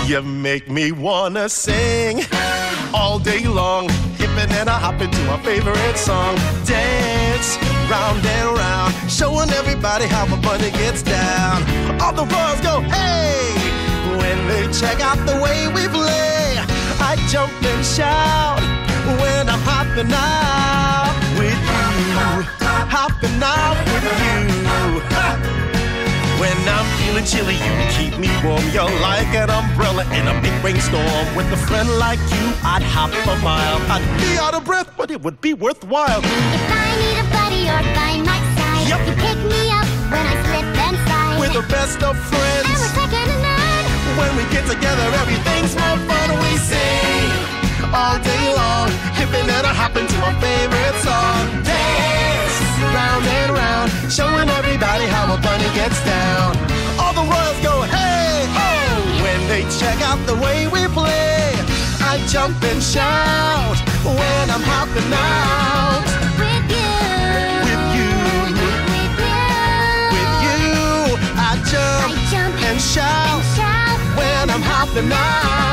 You make me wanna sing all day long, hippin' and a hoppin' to my favorite song. Dance round and round, showing everybody how my bunny gets down. All the boys go, hey, when they check out the way we play. I jump and shout when I'm hopping out with you, hopping out with you. When I'm feeling chilly, you keep me warm. You're like an umbrella in a big rainstorm. With a friend like you, I'd hop a mile. I'd be out of breath, but it would be worthwhile. If I need a buddy, you're by my side. Yep. You pick me up when I slip and slide. We're the best of friends. And we're second to none. When we get together, everything's more fun. We sing all day long, hippin' and a hoppin' to our favorite song. Dance round and round, showing everybody how a bunny gets down. All the royals go, hey, oh, when they check out the way we play. I jump and shout when I'm hopping out. With you. With you. With you. With you. I jump and shout when I'm hopping out.